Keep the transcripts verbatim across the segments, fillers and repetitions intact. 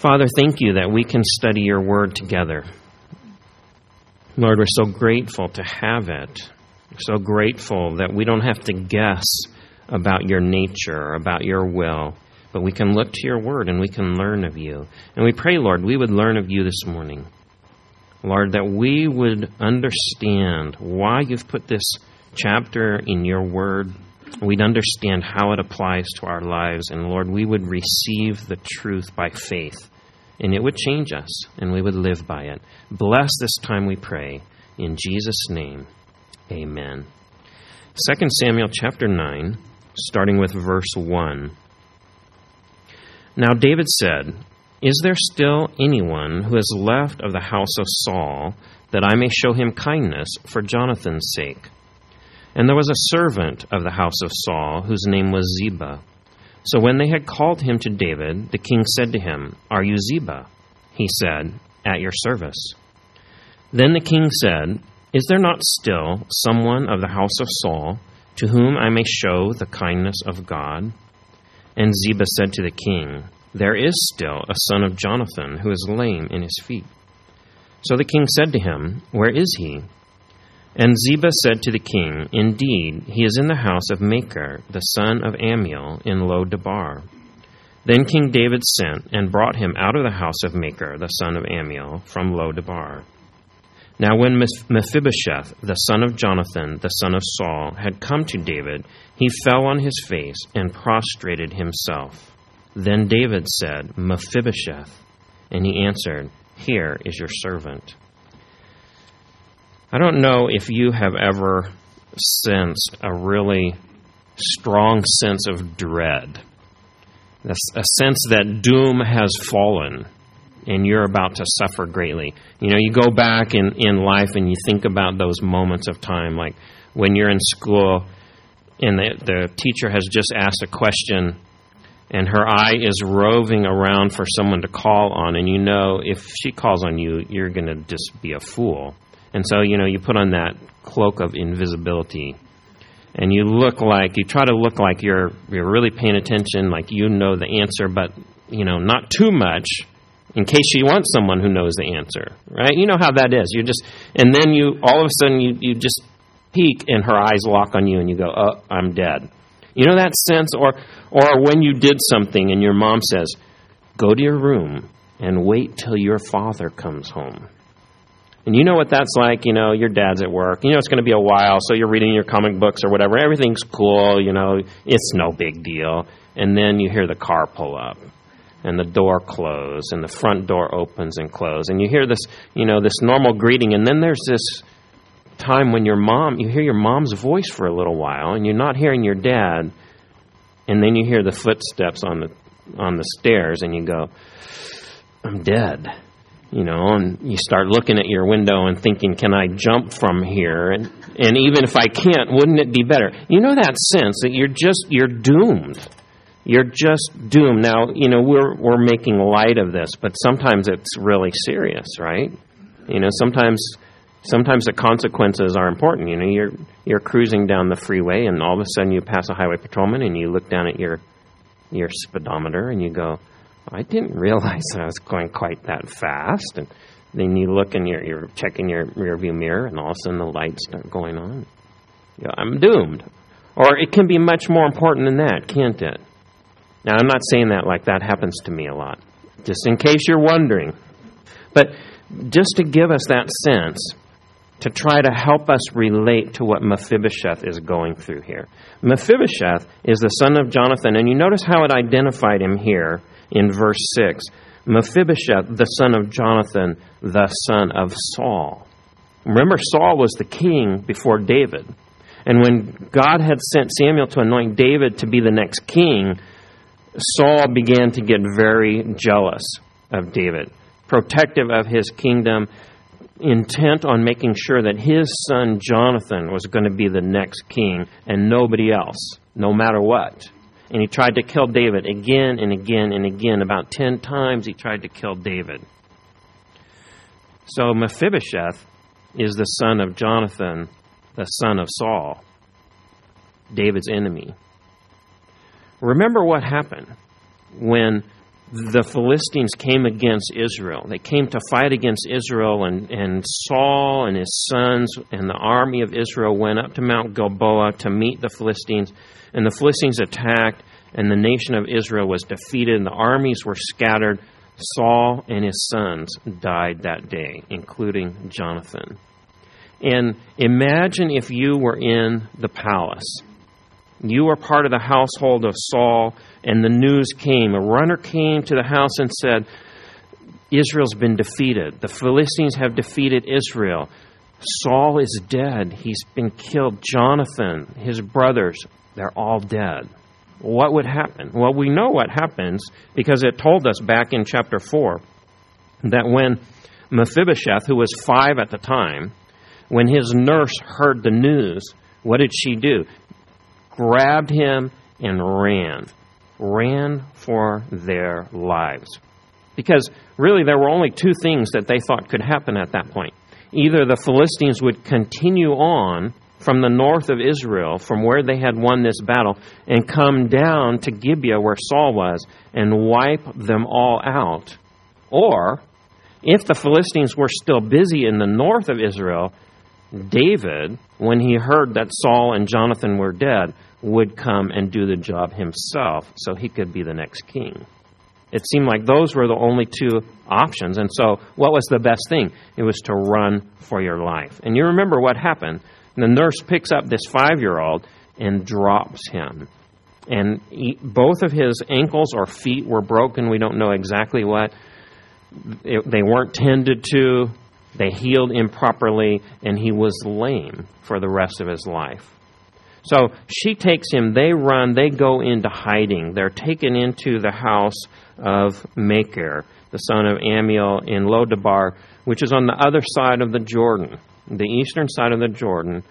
Father, thank you that we can study your word together. Lord, we're so grateful to have it. We're so grateful that we don't have to guess about your nature, about your will, but we can look to your word and we can learn of you. And we pray, Lord, we would learn of you this morning. Lord, that we would understand why you've put this chapter in your word. We'd understand how it applies to our lives. And Lord, we would receive the truth by faith. And it would change us, and we would live by it. Bless this time, we pray. In Jesus' name, amen. Second Samuel chapter nine, starting with verse one. Now David said, "Is there still anyone who is left of the house of Saul, that I may show him kindness for Jonathan's sake?" And there was a servant of the house of Saul, whose name was Ziba. So when they had called him to David, the king said to him, "Are you Ziba?" He said, "At your service." Then the king said, "Is there not still someone of the house of Saul, to whom I may show the kindness of God?" And Ziba said to the king, "There is still a son of Jonathan, who is lame in his feet." So the king said to him, "Where is he?" And Ziba said to the king, "Indeed, he is in the house of Machir, the son of Ammiel, in Lo-debar." Then King David sent and brought him out of the house of Machir, the son of Ammiel, from Lo-debar. Now when Mephibosheth, the son of Jonathan, the son of Saul, had come to David, he fell on his face and prostrated himself. Then David said, "Mephibosheth." And he answered, "Here is your servant." I don't know if you have ever sensed a really strong sense of dread, a sense that doom has fallen and you're about to suffer greatly. You know, you go back in, in life and you think about those moments of time, like when you're in school and the, the teacher has just asked a question and her eye is roving around for someone to call on, and you know if she calls on you, you're going to just be a fool. And so, you know, you put on that cloak of invisibility, and you look like, you try to look like you're you're really paying attention, like you know the answer, but, you know, not too much, in case she wants someone who knows the answer, right? You know how that is. You just, and then you, all of a sudden, you, you just peek, and her eyes lock on you, and you go, "Oh, I'm dead." You know that sense? Or, or when you did something, and your mom says, "Go to your room and wait till your father comes home." And you know what that's like, you know, your dad's at work. You know it's going to be a while, so you're reading your comic books or whatever. Everything's cool, you know, it's no big deal. And then you hear the car pull up, and the door close, and the front door opens and close. And you hear this, you know, this normal greeting. And then there's this time when your mom, you hear your mom's voice for a little while, and you're not hearing your dad. And then you hear the footsteps on the on the stairs, and you go, "I'm dead." You know, and you start looking at your window and thinking, "Can I jump from here? And and even if I can't, wouldn't it be better?" You know that sense that you're just, you're doomed. You're just doomed. Now, you know, we're we're making light of this, but sometimes it's really serious, right? You know, sometimes sometimes the consequences are important. You know, you're you're cruising down the freeway, and all of a sudden you pass a highway patrolman, and you look down at your your speedometer, and you go, "I didn't realize I was going quite that fast." And then you look and you're, you're checking your rearview mirror, and all of a sudden the lights start going on. You go, "I'm doomed." Or it can be much more important than that, can't it? Now, I'm not saying that like that happens to me a lot, just in case you're wondering. But just to give us that sense, to try to help us relate to what Mephibosheth is going through here. Mephibosheth is the son of Jonathan, and you notice how it identified him here in verse six. Mephibosheth, the son of Jonathan, the son of Saul. Remember, Saul was the king before David. And when God had sent Samuel to anoint David to be the next king, Saul began to get very jealous of David, protective of his kingdom, intent on making sure that his son Jonathan was going to be the next king and nobody else, no matter what. And he tried to kill David again and again and again. About ten times he tried to kill David. So Mephibosheth is the son of Jonathan, the son of Saul, David's enemy. Remember what happened when the Philistines came against Israel. They came to fight against Israel, and, and Saul and his sons and the army of Israel went up to Mount Gilboa to meet the Philistines. And the Philistines attacked, and the nation of Israel was defeated, and the armies were scattered. Saul and his sons died that day, including Jonathan. And imagine if you were in the palace. You were part of the household of Saul, and the news came. A runner came to the house and said, Israel's been defeated. The Philistines have defeated Israel. Saul is dead. He's been killed. Jonathan, his brothers, they're all dead. What would happen? Well, we know what happens because it told us back in chapter four that when Mephibosheth, who was five at the time, when his nurse heard the news, what did she do? Grabbed him and ran. Ran for their lives. Because really there were only two things that they thought could happen at that point. Either the Philistines would continue on from the north of Israel, from where they had won this battle, and come down to Gibeah where Saul was and wipe them all out. Or, if the Philistines were still busy in the north of Israel, David, when he heard that Saul and Jonathan were dead, would come and do the job himself so he could be the next king. It seemed like those were the only two options. And so what was the best thing? It was to run for your life. And you remember what happened. The nurse picks up this five-year-old and drops him. And he, both of his ankles or feet were broken. We don't know exactly what. It, they weren't tended to. They healed improperly, and he was lame for the rest of his life. So she takes him. They run. They go into hiding. They're taken into the house of Machir, the son of Ammiel in Lodabar, which is on the other side of the Jordan, the eastern side of the Jordan,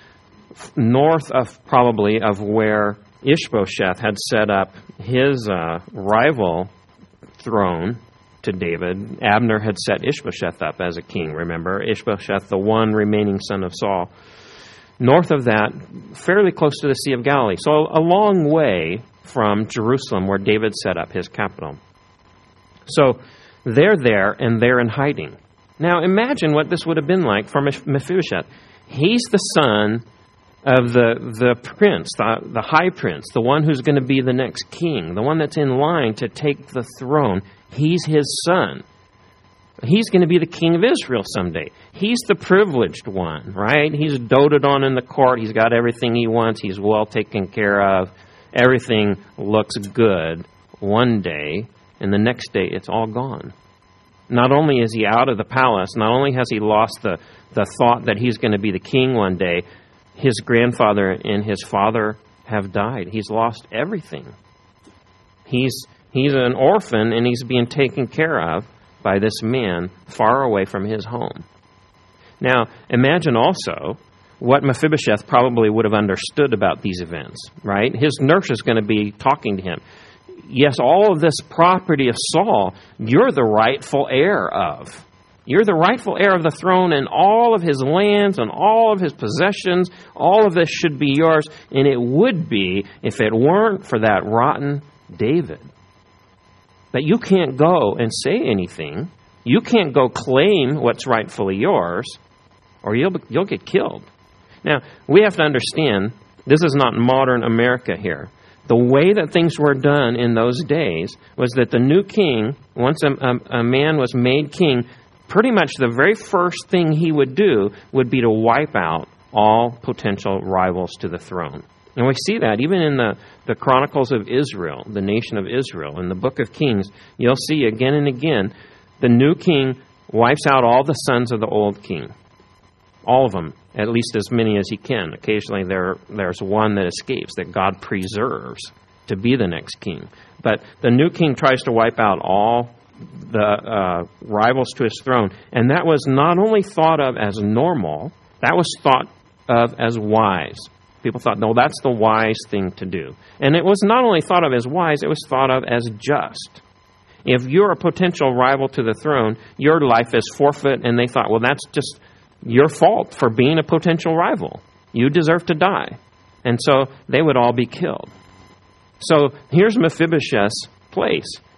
north of probably of where Ishbosheth had set up his uh, rival throne to David. Abner had set Ishbosheth up as a king, remember? Ishbosheth, the one remaining son of Saul. North of that, fairly close to the Sea of Galilee. So a long way from Jerusalem where David set up his capital. So they're there and they're in hiding. Now imagine what this would have been like for Mephibosheth. He's the son of the, the prince, the, the high prince, the one who's going to be the next king, the one that's in line to take the throne. He's his son. He's going to be the king of Israel someday. He's the privileged one, right? He's doted on in the court. He's got everything he wants. He's well taken care of. Everything looks good one day, and the next day it's all gone. Not only is he out of the palace, not only has he lost the, the thought that he's going to be the king one day, his grandfather and his father have died. He's lost everything. He's he's an orphan, and he's being taken care of by this man far away from his home. Now, imagine also what Mephibosheth probably would have understood about these events, right? His nurse is going to be talking to him. Yes, all of this property of Saul, you're the rightful heir of. You're the rightful heir of the throne, and all of his lands and all of his possessions, all of this should be yours, and it would be if it weren't for that rotten David. But you can't go and say anything. You can't go claim what's rightfully yours, or you'll you'll get killed. Now, we have to understand, this is not modern America here. The way that things were done in those days was that the new king, once a, a, a man was made king, pretty much the very first thing he would do would be to wipe out all potential rivals to the throne. And we see that even in the, the Chronicles of Israel, the nation of Israel, in the book of Kings, you'll see again and again, the new king wipes out all the sons of the old king. All of them, at least as many as he can. Occasionally there there's one that escapes, that God preserves to be the next king. But the new king tries to wipe out all the uh, rivals to his throne. And that was not only thought of as normal, that was thought of as wise. People thought, no, that's the wise thing to do. And it was not only thought of as wise, it was thought of as just. If you're a potential rival to the throne, your life is forfeit, and they thought, well, that's just your fault for being a potential rival. You deserve to die. And so they would all be killed. So here's Mephibosheth's place,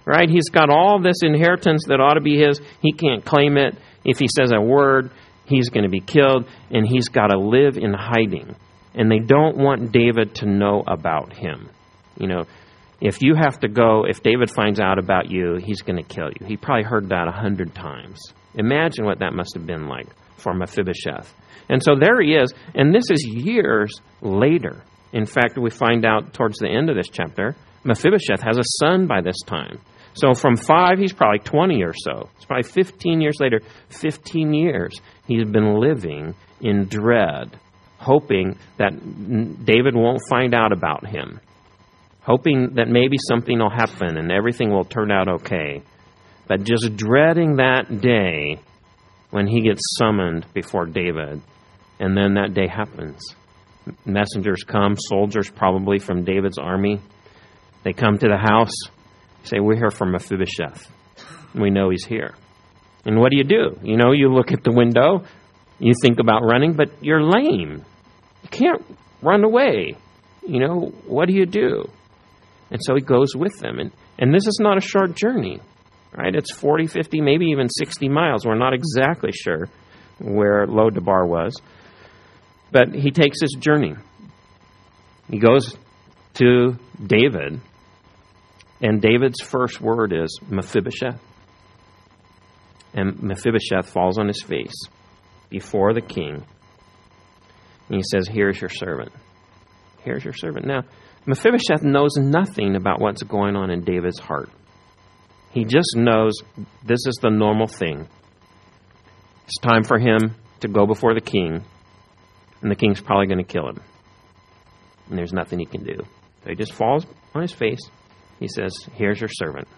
right? He's got all this inheritance that ought to be his. He can't claim it. If he says a word, he's going to be killed, and he's got to live in hiding. And they don't want David to know about him. You know, if you have to go, if David finds out about you, he's going to kill you. He probably heard that a hundred times. Imagine what that must have been like for Mephibosheth. And so there he is, and this is years later. In fact, we find out towards the end of this chapter, Mephibosheth has a son by this time. So from five, he's probably twenty or so. It's probably fifteen years later. fifteen years he's been living in dread, hoping that David won't find out about him, hoping that maybe something will happen and everything will turn out okay, but just dreading that day when he gets summoned before David. And then that day happens. Messengers come, soldiers probably from David's army. They come to the house, say, we're here for Mephibosheth. We know he's here. And what do you do? You know, you look at the window, you think about running, but you're lame. You can't run away. You know, what do you do? And so he goes with them. And, and this is not a short journey, right? It's forty, fifty, maybe even sixty miles. We're not exactly sure where Lo-debar was. But he takes his journey. He goes to David, and David's first word is Mephibosheth. And Mephibosheth falls on his face before the king. And he says, here's your servant. Here's your servant. Now, Mephibosheth knows nothing about what's going on in David's heart. He just knows this is the normal thing. It's time for him to go before the king, and the king's probably going to kill him. And there's nothing he can do. So he just falls on his face. He says, here's your servant.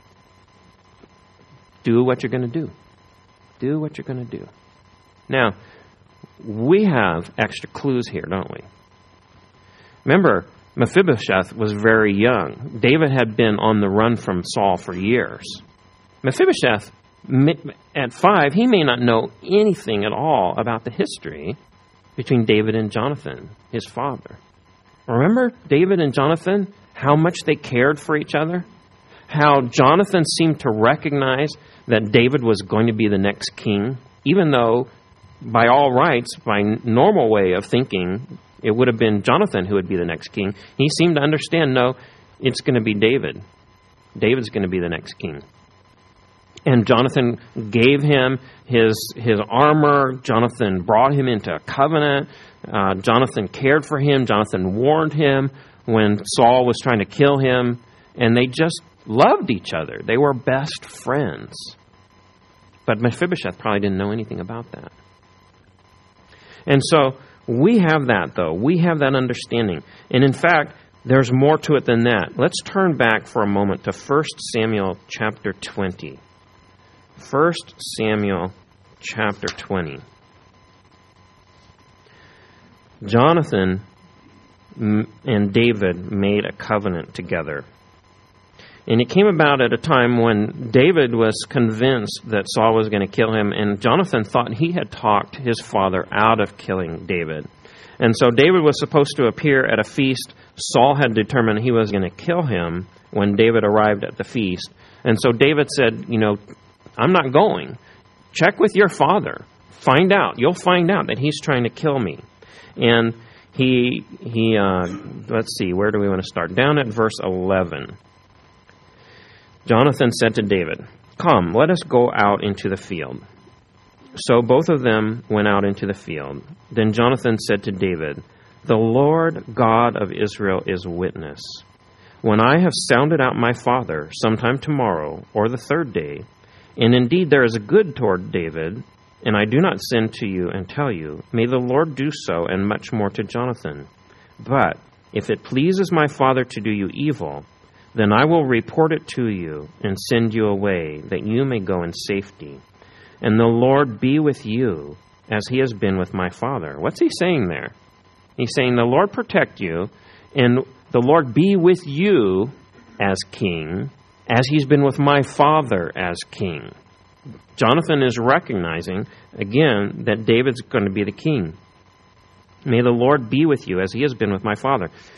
Do what you're going to do. Do what you're going to do. Now, we have extra clues here, don't we? Remember, Mephibosheth was very young. David had been on the run from Saul for years. Mephibosheth, at five, he may not know anything at all about the history between David and Jonathan, his father. Remember David and Jonathan, how much they cared for each other? How Jonathan seemed to recognize that David was going to be the next king, even though by all rights, by normal way of thinking, it would have been Jonathan who would be the next king. He seemed to understand, no, it's going to be David. David's going to be the next king. And Jonathan gave him his his armor. Jonathan brought him into a covenant. Uh, Jonathan cared for him. Jonathan warned him when Saul was trying to kill him. And they just loved each other. They were best friends. But Mephibosheth probably didn't know anything about that. And so we have that, though. We have that understanding. And in fact, there's more to it than that. Let's turn back for a moment to First Samuel chapter twenty. First Samuel chapter twenty. Jonathan and David made a covenant together. And it came about at a time when David was convinced that Saul was going to kill him, and Jonathan thought he had talked his father out of killing David. And so David was supposed to appear at a feast. Saul had determined he was going to kill him when David arrived at the feast. And so David said, you know, I'm not going. Check with your father. Find out. You'll find out that he's trying to kill me. And he, he uh, let's see, where do we want to start? Down at verse eleven. Jonathan said to David, come, let us go out into the field. So both of them went out into the field. Then Jonathan said to David, the Lord God of Israel is witness. When I have sounded out my father sometime tomorrow or the third day, and indeed there is a good toward David, and I do not send to you and tell you, may the Lord do so and much more to Jonathan. But if it pleases my father to do you evil, then I will report it to you and send you away, that you may go in safety. And the Lord be with you, as he has been with my father. What's he saying there? He's saying the Lord protect you, and the Lord be with you as king, as he's been with my father as king. Jonathan is recognizing, again, that David's going to be the king. May the Lord be with you, as he has been with my father.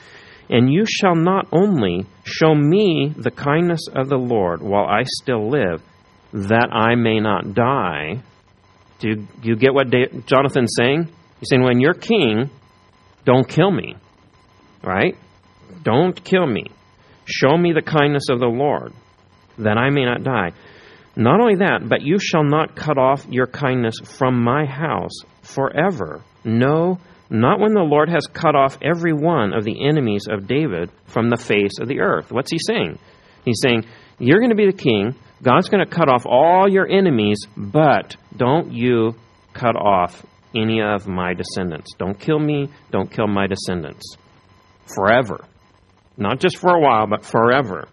And you shall not only show me the kindness of the Lord while I still live, that I may not die. Do you, do you get what da- Jonathan's saying? He's saying, when you're king, don't kill me. Right? Don't kill me. Show me the kindness of the Lord, that I may not die. Not only that, but you shall not cut off your kindness from my house forever. No, not when the Lord has cut off every one of the enemies of David from the face of the earth. What's he saying? He's saying, you're going to be the king. God's going to cut off all your enemies, but don't you cut off any of my descendants. Don't kill me. Don't kill my descendants. Forever. Not just for a while, but forever.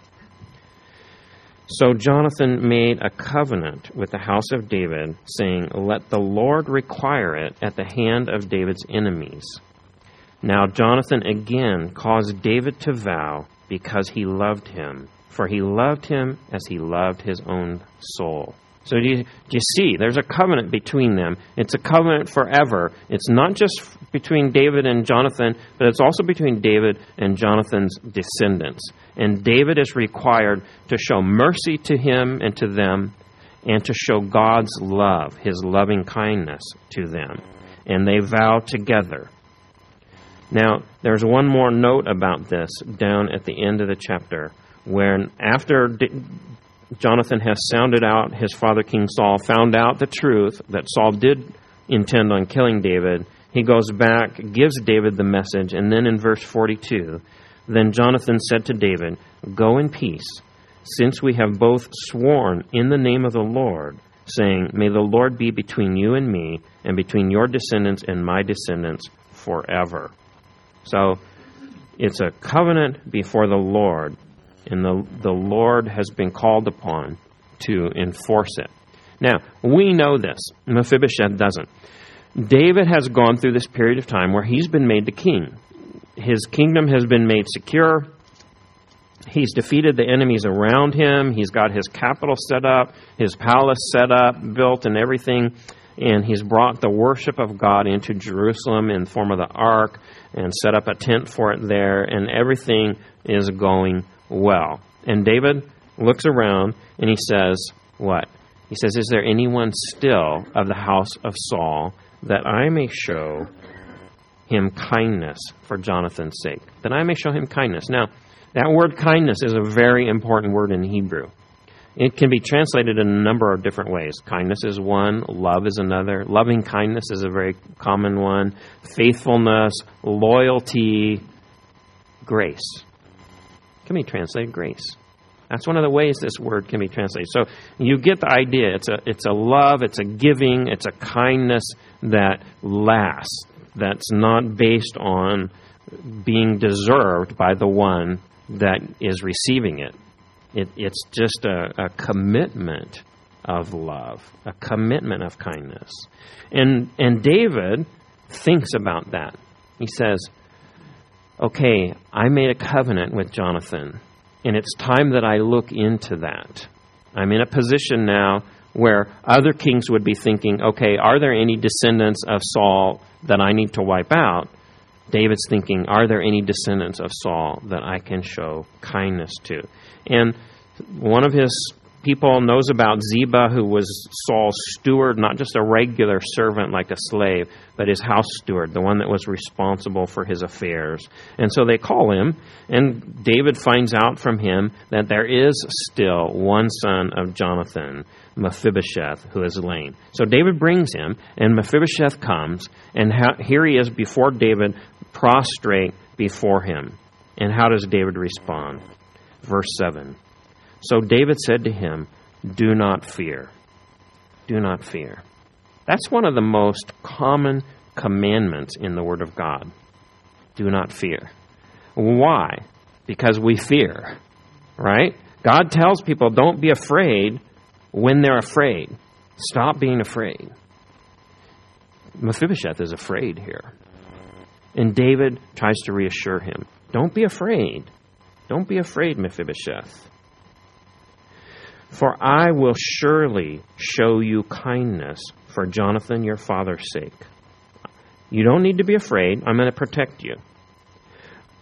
So Jonathan made a covenant with the house of David, saying, let the Lord require it at the hand of David's enemies. Now Jonathan again caused David to vow because he loved him, for he loved him as he loved his own soul. So do you, do you see, there's a covenant between them. It's a covenant forever. It's not just between David and Jonathan, but it's also between David and Jonathan's descendants. And David is required to show mercy to him and to them, and to show God's love, his loving kindness to them. And they vow together. Now, there's one more note about this down at the end of the chapter, when after Jonathan has sounded out his father King Saul, found out the truth that Saul did intend on killing David, he goes back, gives David the message, and then in verse forty-two, then Jonathan said to David, go in peace, since we have both sworn in the name of the Lord, saying, may the Lord be between you and me, and between your descendants and my descendants forever. So it's a covenant before the Lord, and the, the Lord has been called upon to enforce it. Now, we know this. Mephibosheth doesn't. David has gone through this period of time where he's been made the king. His kingdom has been made secure. He's defeated the enemies around him. He's got his capital set up, his palace set up, built and everything. And he's brought the worship of God into Jerusalem in the form of the ark and set up a tent for it there. And everything is going well. And David looks around and he says, what? He says, is there anyone still of the house of Saul that I may show him kindness for Jonathan's sake? That I may show him kindness. Now, that word kindness is a very important word in Hebrew. It can be translated in a number of different ways. Kindness is one. Love is another. Loving kindness is a very common one. Faithfulness, loyalty, grace. Can be translated grace. That's one of the ways this word can be translated. So you get the idea. It's a it's a love, it's a giving, it's a kindness that lasts, that's not based on being deserved by the one that is receiving it. it it's just a, a commitment of love, a commitment of kindness. And and David thinks about that. He says, okay, I made a covenant with Jonathan, and it's time that I look into that. I'm in a position now where other kings would be thinking, okay, are there any descendants of Saul that I need to wipe out? David's thinking, are there any descendants of Saul that I can show kindness to? And one of his people knows about Ziba, who was Saul's steward, not just a regular servant like a slave, but his house steward, the one that was responsible for his affairs. And so they call him, and David finds out from him that there is still one son of Jonathan, Mephibosheth, who is lame. So David brings him, and Mephibosheth comes, and ha- here he is before David, prostrate before him. And how does David respond? Verse seven. So David said to him, do not fear. Do not fear. That's one of the most common commandments in the Word of God. Do not fear. Why? Because we fear, right? God tells people, don't be afraid when they're afraid. Stop being afraid. Mephibosheth is afraid here. And David tries to reassure him. Don't be afraid. Don't be afraid, Mephibosheth. For I will surely show you kindness for Jonathan your father's sake. You don't need to be afraid. I'm going to protect you.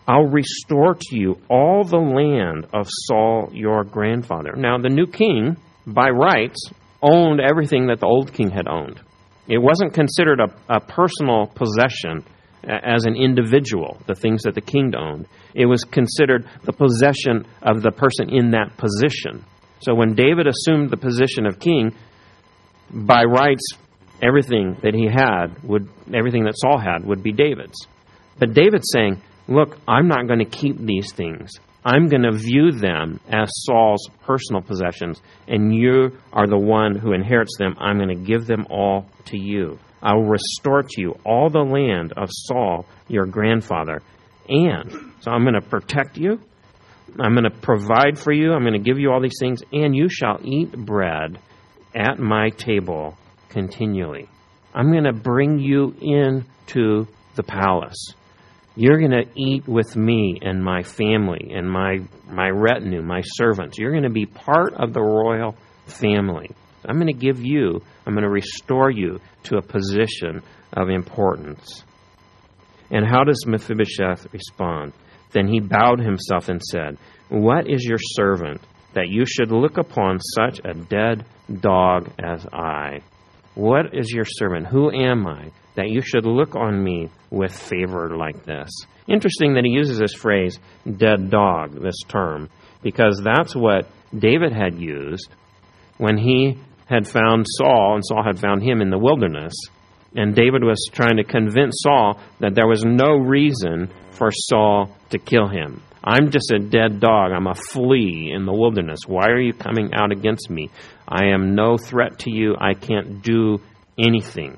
I'll restore to you all the land of Saul your grandfather. Now, the new king, by rights, owned everything that the old king had owned. It wasn't considered a, a personal possession as an individual, the things that the king owned. It was considered the possession of the person in that position. So when David assumed the position of king, by rights, everything that he had, would everything that Saul had, would be David's. But David's saying, look, I'm not going to keep these things. I'm going to view them as Saul's personal possessions, and you are the one who inherits them. I'm going to give them all to you. I will restore to you all the land of Saul, your grandfather. And, so I'm going to protect you. I'm going to provide for you. I'm going to give you all these things, and you shall eat bread at my table continually. I'm going to bring you into the palace. You're going to eat with me and my family and my my retinue, my servants. You're going to be part of the royal family. I'm going to give you, I'm going to restore you to a position of importance. And how does Mephibosheth respond? Then he bowed himself and said, what is your servant that you should look upon such a dead dog as I? What is your servant? Who am I that you should look on me with favor like this? Interesting that he uses this phrase, dead dog, this term, because that's what David had used when he had found Saul, and Saul had found him in the wilderness. And David was trying to convince Saul that there was no reason for Saul to kill him. I'm just a dead dog. I'm a flea in the wilderness. Why are you coming out against me? I am no threat to you. I can't do anything.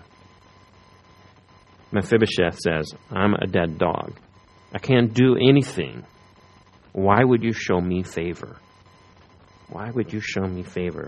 Mephibosheth says, I'm a dead dog. I can't do anything. Why would you show me favor? Why would you show me favor?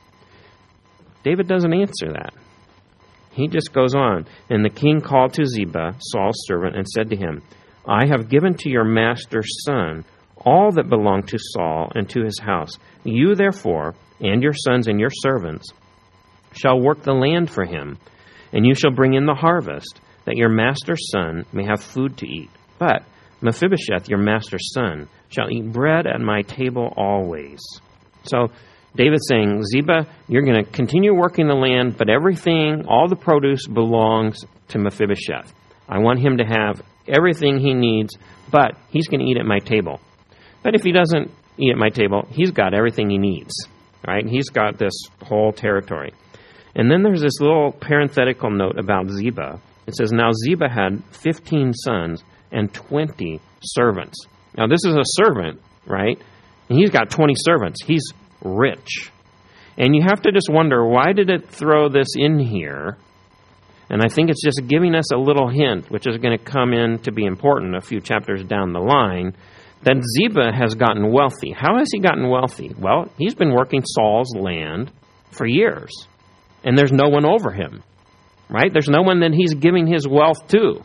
David doesn't answer that. He just goes on. And the king called to Ziba, Saul's servant, and said to him, I have given to your master's son all that belonged to Saul and to his house. You, therefore, and your sons and your servants shall work the land for him, and you shall bring in the harvest, that your master's son may have food to eat. But Mephibosheth, your master's son, shall eat bread at my table always. So David's saying, Ziba, you're going to continue working the land, but everything, all the produce belongs to Mephibosheth. I want him to have everything he needs, but he's going to eat at my table. But if he doesn't eat at my table, he's got everything he needs, right? He's got this whole territory. And then there's this little parenthetical note about Ziba. It says, now Ziba had fifteen sons and twenty servants. Now this is a servant, right? And he's got twenty servants. He's rich. And you have to just wonder, why did it throw this in here? And I think it's just giving us a little hint, which is going to come in to be important a few chapters down the line, that Ziba has gotten wealthy. How has he gotten wealthy? Well, he's been working Saul's land for years, and there's no one over him, right? There's no one that he's giving his wealth to.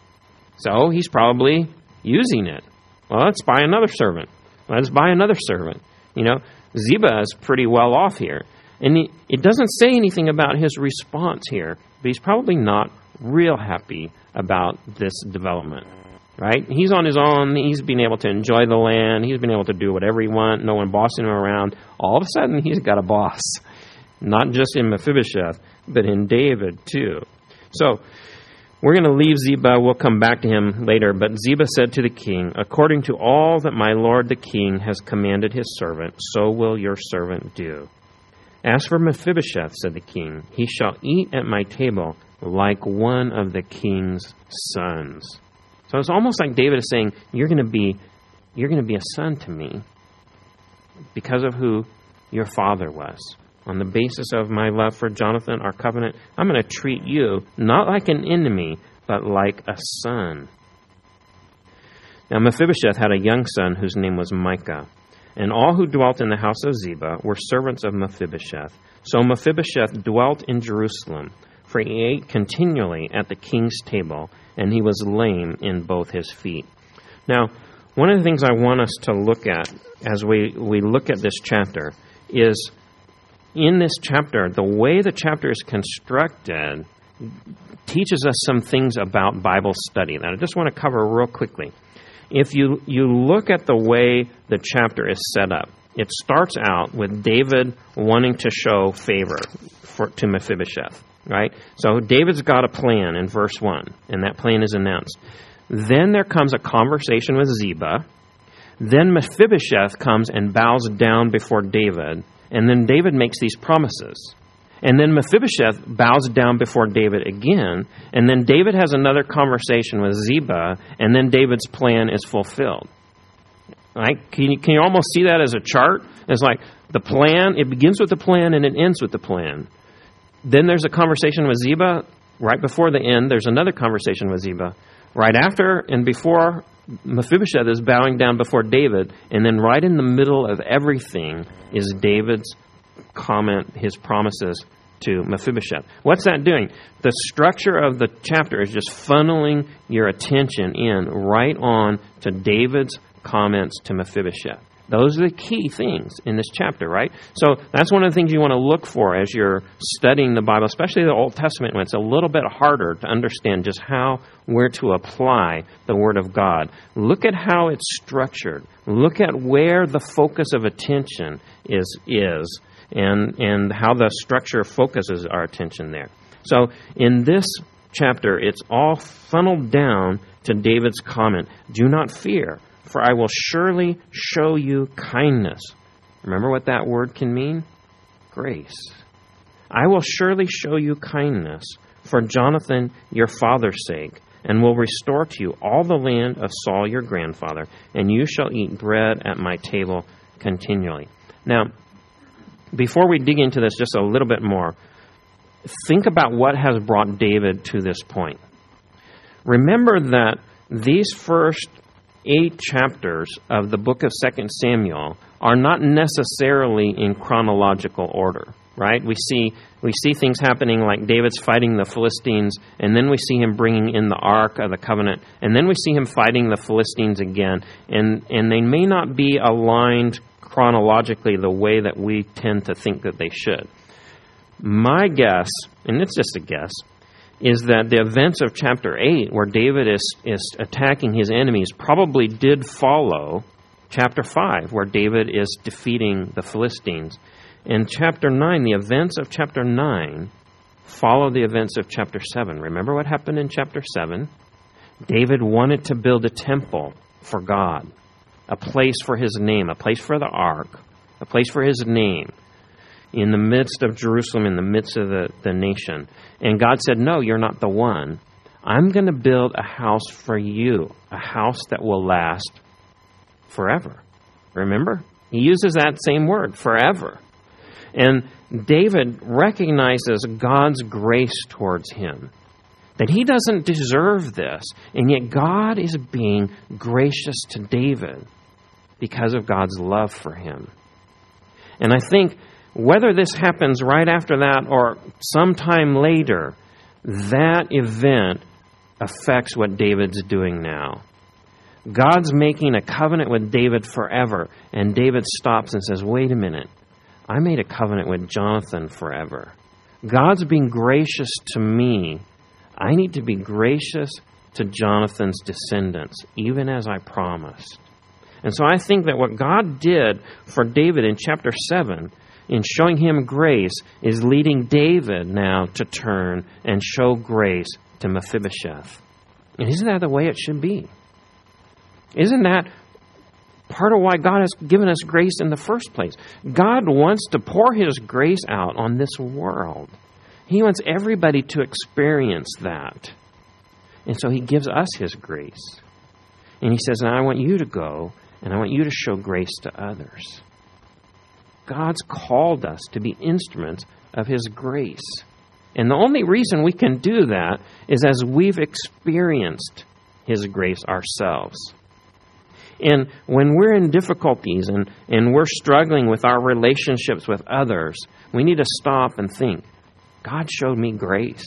So he's probably using it. Well, let's buy another servant. Let's buy another servant. You know, Ziba is pretty well off here. And he, it doesn't say anything about his response here, but he's probably not real happy about this development, right? He's on his own. He's been able to enjoy the land. He's been able to do whatever he wants. No one bossing him around. All of a sudden, he's got a boss, not just in Mephibosheth, but in David too. So we're going to leave Ziba. We'll come back to him later. But Ziba said to the king, according to all that my lord the king has commanded his servant, so will your servant do. As for Mephibosheth, said the king, he shall eat at my table like one of the king's sons. So it's almost like David is saying, you're going to be, you're going to be a son to me because of who your father was. On the basis of my love for Jonathan, our covenant, I'm going to treat you not like an enemy, but like a son. Now Mephibosheth had a young son whose name was Micah. And all who dwelt in the house of Ziba were servants of Mephibosheth. So Mephibosheth dwelt in Jerusalem, for he ate continually at the king's table, and he was lame in both his feet. Now, one of the things I want us to look at as we, we look at this chapter is, in this chapter, the way the chapter is constructed teaches us some things about Bible study that I just want to cover real quickly. if you, you look at the way the chapter is set up, it starts out with David wanting to show favor for, to Mephibosheth, right? So David's got a plan in verse one, and that plan is announced. Then there comes a conversation with Ziba. Then Mephibosheth comes and bows down before David, and then David makes these promises. And then Mephibosheth bows down before David again, and then David has another conversation with Ziba, and then David's plan is fulfilled. Right? Can you, can you almost see that as a chart? It's like the plan, it begins with the plan and it ends with the plan. Then there's a conversation with Ziba. Right before the end, there's another conversation with Ziba. Right after and before, Mephibosheth is bowing down before David. And then right in the middle of everything is David's comment, his promises to Mephibosheth. What's that doing? The structure of the chapter is just funneling your attention in right on to David's comments to Mephibosheth. Those are the key things in this chapter, right? So that's one of the things you want to look for as you're studying the Bible, especially the Old Testament, when it's a little bit harder to understand just how we're to apply the Word of God. Look at how it's structured. Look at where the focus of attention is, is and, and how the structure focuses our attention there. So in this chapter, it's all funneled down to David's comment, "Do not fear, for I will surely show you kindness." Remember what that word can mean? Grace. "I will surely show you kindness for Jonathan your father's sake, and will restore to you all the land of Saul your grandfather, and you shall eat bread at my table continually." Now, before we dig into this just a little bit more, think about what has brought David to this point. Remember that these first eight chapters of the book of Second Samuel are not necessarily in chronological order, right? We see we see things happening like David's fighting the Philistines, and then we see him bringing in the Ark of the Covenant, and then we see him fighting the Philistines again, and, and they may not be aligned chronologically the way that we tend to think that they should. My guess, and it's just a guess, is that the events of chapter eight, where David is, is attacking his enemies, probably did follow chapter five, where David is defeating the Philistines. In chapter nine, the events of chapter nine follow the events of chapter seven. Remember what happened in chapter seven? David wanted to build a temple for God, a place for his name, a place for the ark, a place for his name, in the midst of Jerusalem, in the midst of the, the nation. And God said, "No, you're not the one. I'm going to build a house for you, a house that will last forever." Remember? He uses that same word, forever. And David recognizes God's grace towards him, that he doesn't deserve this, and yet God is being gracious to David because of God's love for him. And I think whether this happens right after that or sometime later, that event affects what David's doing now. God's making a covenant with David forever, and David stops and says, "Wait a minute, I made a covenant with Jonathan forever. God's being gracious to me. I need to be gracious to Jonathan's descendants, even as I promised." And so I think that what God did for David in chapter seven, in showing him grace, is leading David now to turn and show grace to Mephibosheth. And isn't that the way it should be? Isn't that part of why God has given us grace in the first place? God wants to pour his grace out on this world. He wants everybody to experience that. And so he gives us his grace. And he says, "And I want you to go, and I want you to show grace to others." God's called us to be instruments of his grace. And the only reason we can do that is as we've experienced his grace ourselves. And when we're in difficulties and, and we're struggling with our relationships with others, we need to stop and think, God showed me grace.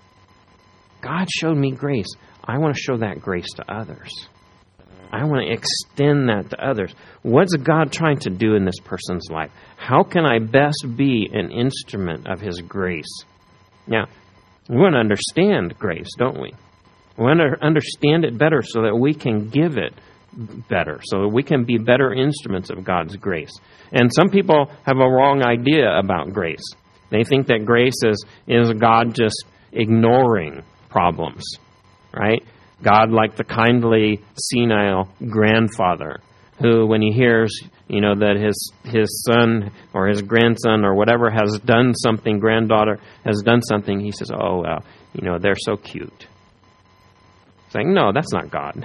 God showed me grace. I want to show that grace to others. I want to extend that to others. What's God trying to do in this person's life? How can I best be an instrument of his grace? Now, we want to understand grace, don't we? We want to understand it better so that we can give it better, so that we can be better instruments of God's grace. And some people have a wrong idea about grace. They think that grace is, is God just ignoring problems, right? God like the kindly, senile grandfather who, when he hears, you know, that his his son or his grandson or whatever has done something, granddaughter has done something, he says, oh, well, you know, they're so cute. Saying, no, that's not God.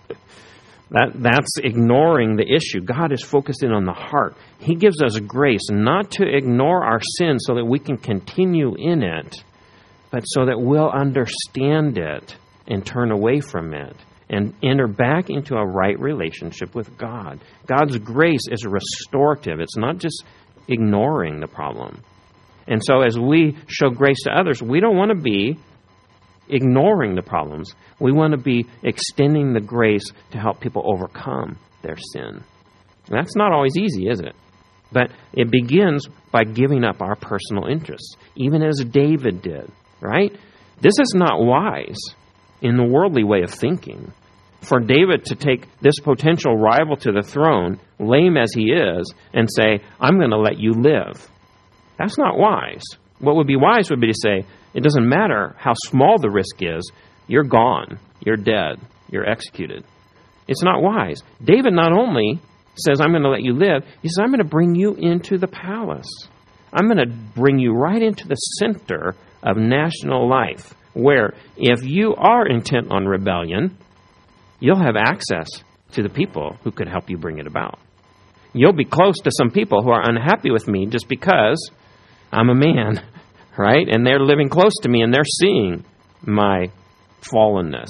that That's ignoring the issue. God is focusing on the heart. He gives us grace not to ignore our sin so that we can continue in it, but so that we'll understand it and turn away from it and enter back into a right relationship with God. God's grace is restorative. It's not just ignoring the problem. And so as we show grace to others, we don't want to be ignoring the problems. We want to be extending the grace to help people overcome their sin. And that's not always easy, is it? But it begins by giving up our personal interests, even as David did, right? This is not wise in the worldly way of thinking. For David to take this potential rival to the throne, lame as he is, and say, I'm going to let you live. That's not wise. What would be wise would be to say, it doesn't matter how small the risk is, you're gone, you're dead, you're executed. It's not wise. David not only says, I'm going to let you live, he says, I'm going to bring you into the palace. I'm going to bring you right into the center of national life, where if you are intent on rebellion, you'll have access to the people who could help you bring it about. You'll be close to some people who are unhappy with me just because I'm a man, right? And they're living close to me and they're seeing my fallenness.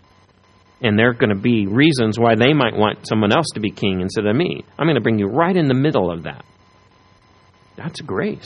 And there are going to be reasons why they might want someone else to be king instead of me. I'm going to bring you right in the middle of that. That's grace.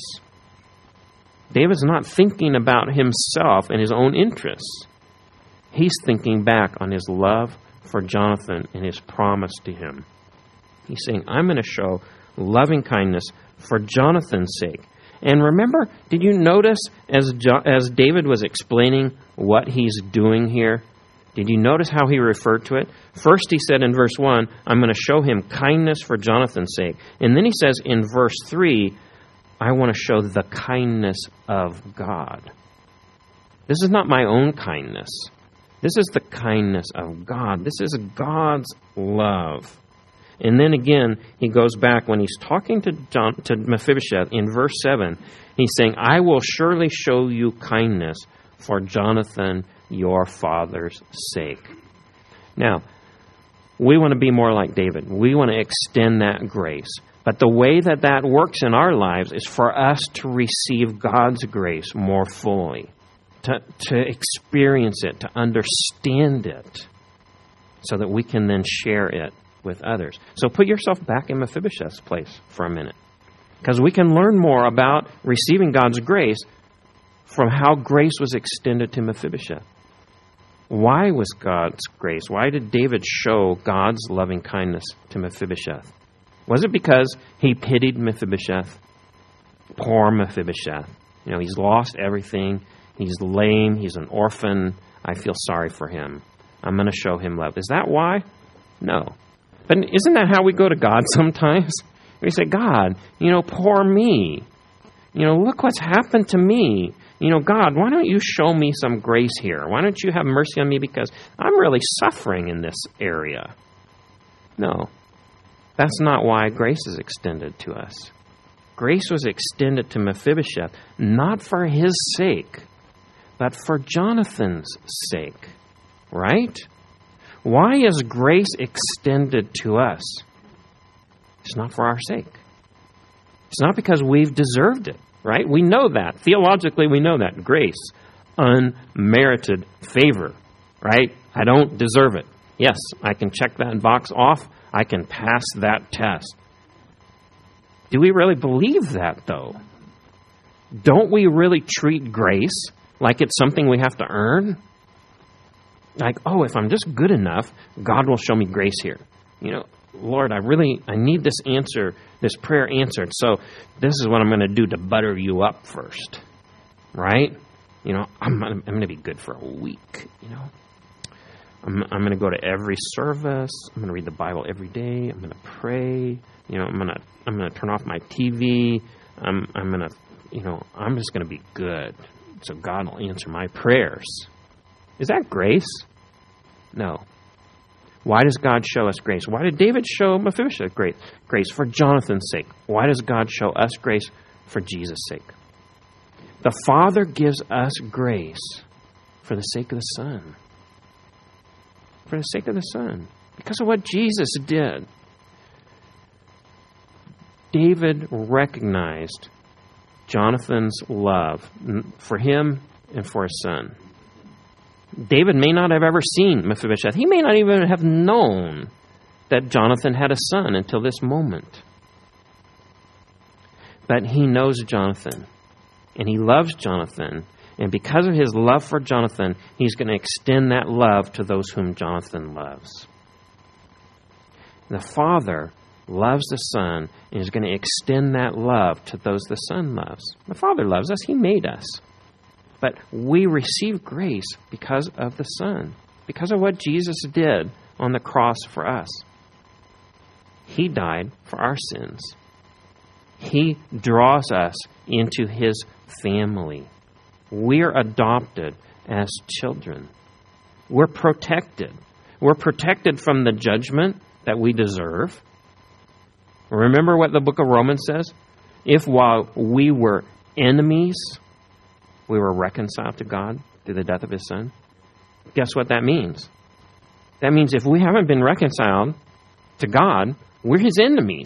David's not thinking about himself and his own interests. He's thinking back on his love for Jonathan and his promise to him. He's saying, I'm going to show loving kindness for Jonathan's sake. And remember, did you notice as jo- as David was explaining what he's doing here, did you notice how he referred to it? First he said in verse one, I'm going to show him kindness for Jonathan's sake. And then he says in verse three, I want to show the kindness of God. This is not my own kindness. This is the kindness of God. This is God's love. And then again, he goes back when he's talking to John, to Mephibosheth in verse seven. He's saying, I will surely show you kindness for Jonathan, your father's sake. Now, we want to be more like David. We want to extend that grace. But the way that that works in our lives is for us to receive God's grace more fully, to, to experience it, to understand it, so that we can then share it with others. So put yourself back in Mephibosheth's place for a minute, because we can learn more about receiving God's grace from how grace was extended to Mephibosheth. Why was God's grace? Why did David show God's loving kindness to Mephibosheth? Was it because he pitied Mephibosheth? Poor Mephibosheth. You know, he's lost everything. He's lame. He's an orphan. I feel sorry for him. I'm going to show him love. Is that why? No. But isn't that how we go to God sometimes? We say, God, you know, poor me. You know, look what's happened to me. You know, God, why don't you show me some grace here? Why don't you have mercy on me because I'm really suffering in this area? No. That's not why grace is extended to us. Grace was extended to Mephibosheth, not for his sake, but for Jonathan's sake. Right? Why is grace extended to us? It's not for our sake. It's not because we've deserved it, right? We know that. Theologically, we know that. Grace, unmerited favor, right? I don't deserve it. Yes, I can check that box off. I can pass that test. Do we really believe that, though? Don't we really treat grace like it's something we have to earn? Like, oh, if I'm just good enough, God will show me grace here. You know, Lord, I really, I need this answer, this prayer answered. So this is what I'm going to do to butter you up first. Right? You know, I'm, I'm going to be good for a week, you know. I'm, I'm going to go to every service. I'm going to read the Bible every day. I'm going to pray. You know, I'm going to I'm going to turn off my T V. I'm I'm going to, you know, I'm just going to be good. So God will answer my prayers. Is that grace? No. Why does God show us grace? Why did David show Mephibosheth grace? Grace for Jonathan's sake. Why does God show us grace? For Jesus' sake. The Father gives us grace for the sake of the Son. For the sake of the Son. Because of what Jesus did. David recognized Jonathan's love for him and for his son. David may not have ever seen Mephibosheth. He may not even have known that Jonathan had a son until this moment. But he knows Jonathan, and he loves Jonathan, and because of his love for Jonathan, he's going to extend that love to those whom Jonathan loves. The Father loves the Son and is going to extend that love to those the Son loves. The Father loves us. He made us. But we receive grace because of the Son, because of what Jesus did on the cross for us. He died for our sins. He draws us into His family. We're adopted as children. We're protected. We're protected from the judgment that we deserve. Remember what the book of Romans says? If while we were enemies, we were reconciled to God through the death of His Son. Guess what that means? That means if we haven't been reconciled to God, we're His enemies.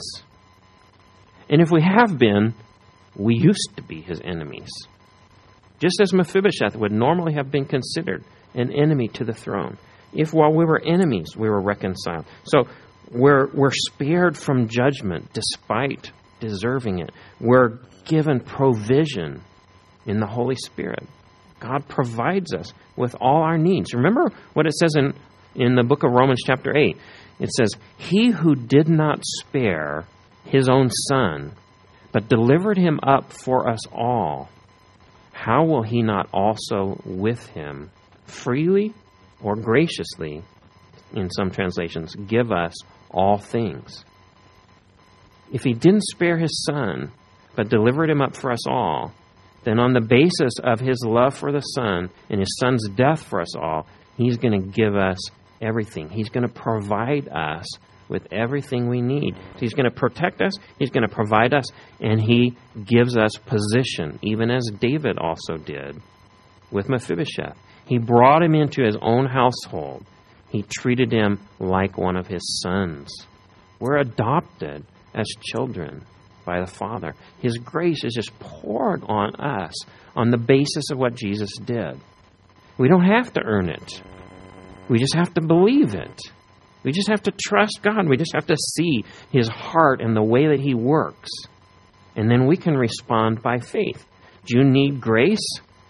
And if we have been, we used to be His enemies. Just as Mephibosheth would normally have been considered an enemy to the throne. If while we were enemies, we were reconciled. So we're, we're spared from judgment despite deserving it. We're given provision in the Holy Spirit. God provides us with all our needs. Remember what it says in, in the book of Romans chapter eight. It says, He who did not spare His own Son, but delivered Him up for us all, how will He not also with Him freely or graciously, in some translations, give us all things? If He didn't spare His Son, but delivered Him up for us all, then on the basis of His love for the Son and His Son's death for us all, He's going to give us everything. He's going to provide us with everything we need. He's going to protect us, He's going to provide us, and He gives us position, even as David also did with Mephibosheth. He brought him into his own household. He treated him like one of his sons. We're adopted as children by the Father. His grace is just poured on us on the basis of what Jesus did. We don't have to earn it. We just have to believe it. We just have to trust God. We just have to see His heart and the way that He works. And then we can respond by faith. Do you need grace?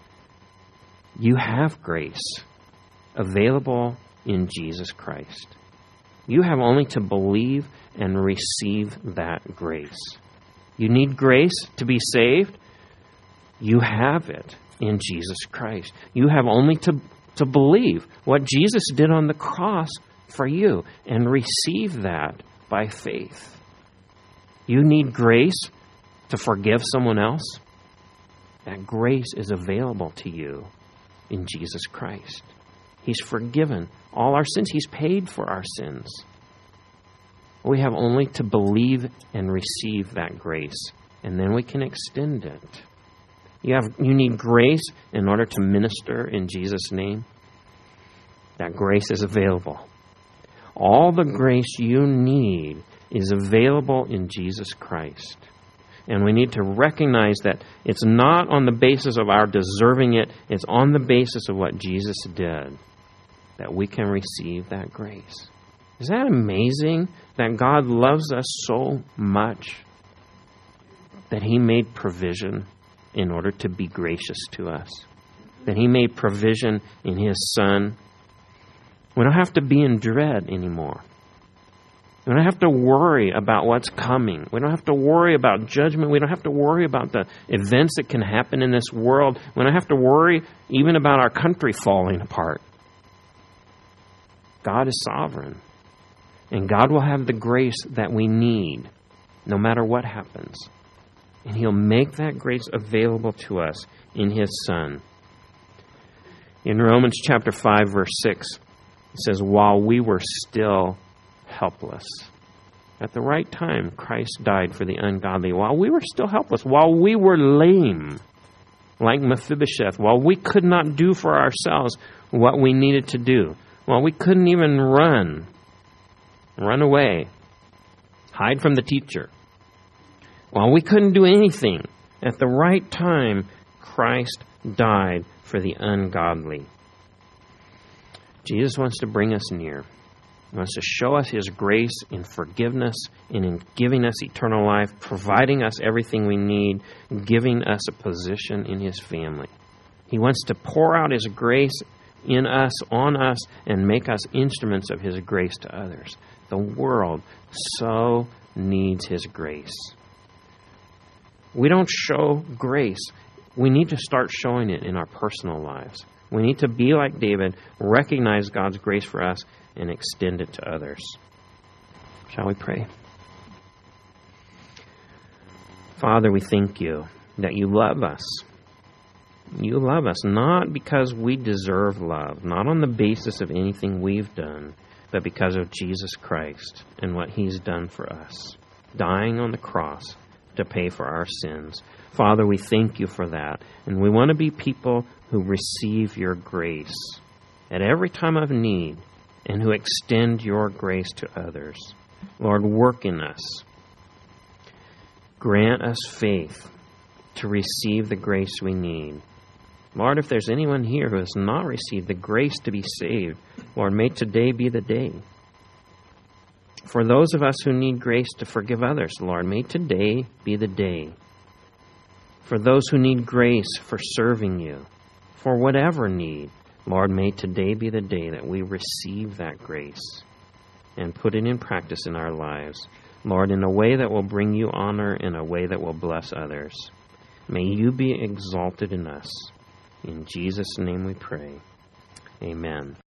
You have grace available in Jesus Christ. You have only to believe and receive that grace. You need grace to be saved? You have it in Jesus Christ. You have only to, to believe what Jesus did on the cross for you and receive that by faith. You need grace to forgive someone else? That grace is available to you in Jesus Christ. He's forgiven all our sins. He's paid for our sins. We have only to believe and receive that grace, and then we can extend it. You have you need grace in order to minister in Jesus' name. That grace is available. All the grace you need is available in Jesus Christ. And we need to recognize that it's not on the basis of our deserving it. It's on the basis of what Jesus did that we can receive that grace. Is that amazing that God loves us so much that He made provision in order to be gracious to us? That He made provision in His Son. We don't have to be in dread anymore. We don't have to worry about what's coming. We don't have to worry about judgment. We don't have to worry about the events that can happen in this world. We don't have to worry even about our country falling apart. God is sovereign. And God will have the grace that we need no matter what happens. And He'll make that grace available to us in His Son. In Romans chapter five, verse six, it says, while we were still helpless, at the right time, Christ died for the ungodly. While we were still helpless, while we were lame, like Mephibosheth, while we could not do for ourselves what we needed to do, while we couldn't even run, run away, hide from the teacher, while we couldn't do anything, at the right time, Christ died for the ungodly. Jesus wants to bring us near. He wants to show us His grace in forgiveness and in giving us eternal life, providing us everything we need, giving us a position in His family. He wants to pour out His grace in us, on us, and make us instruments of His grace to others. The world so needs His grace. We don't show grace. We need to start showing it in our personal lives. We need to be like David, recognize God's grace for us, and extend it to others. Shall we pray? Father, we thank You that You love us. You love us not because we deserve love, not on the basis of anything we've done, but because of Jesus Christ and what He's done for us, dying on the cross to pay for our sins. Father, we thank You for that, and we want to be people who receive Your grace at every time of need and who extend Your grace to others. Lord, work in us. Grant us faith to receive the grace we need. Lord, if there's anyone here who has not received the grace to be saved, Lord, may today be the day. For those of us who need grace to forgive others, Lord, may today be the day. For those who need grace for serving You, for whatever need, Lord, may today be the day that we receive that grace and put it in practice in our lives. Lord, in a way that will bring You honor, in a way that will bless others. May You be exalted in us. In Jesus' name we pray. Amen.